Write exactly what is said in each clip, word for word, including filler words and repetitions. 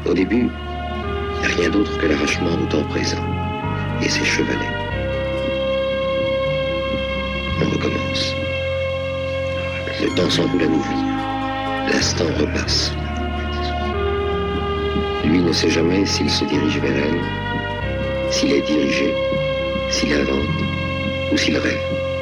Au début, il n'y a rien d'autre que l'arrachement au temps présent et ses chevalets. On recommence. Le temps s'enroule à nouveau. L'instant repasse. Lui ne sait jamais s'il se dirige vers elle, s'il est dirigé, s'il invente ou s'il rêve.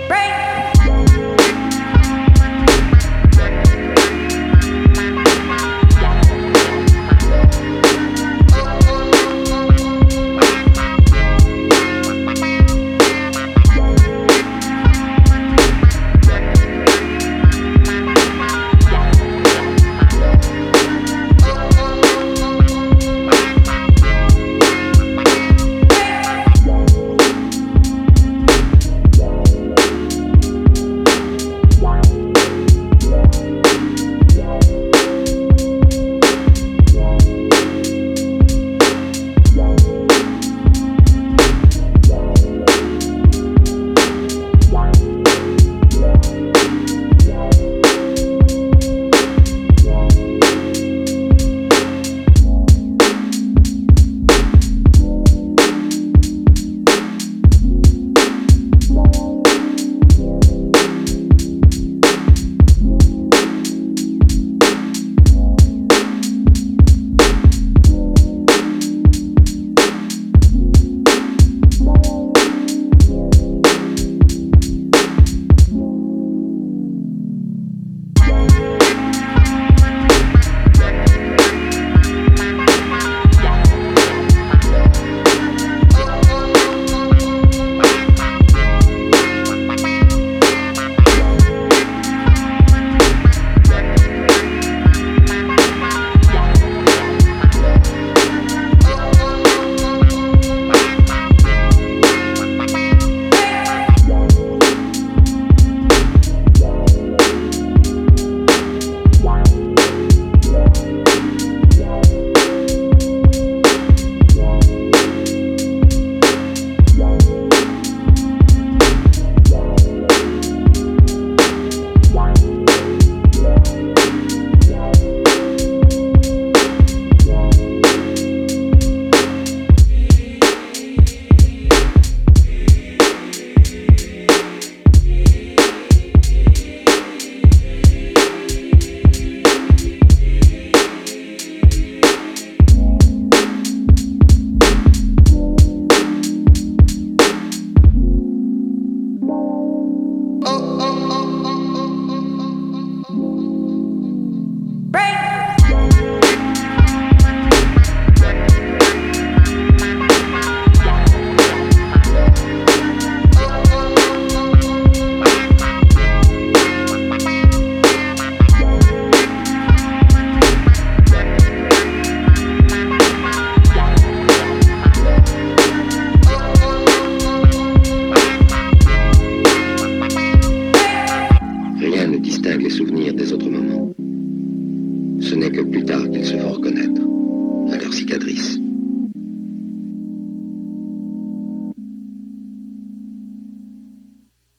Les souvenirs des autres moments. Ce n'est que plus tard qu'ils se font reconnaître à leurs cicatrices.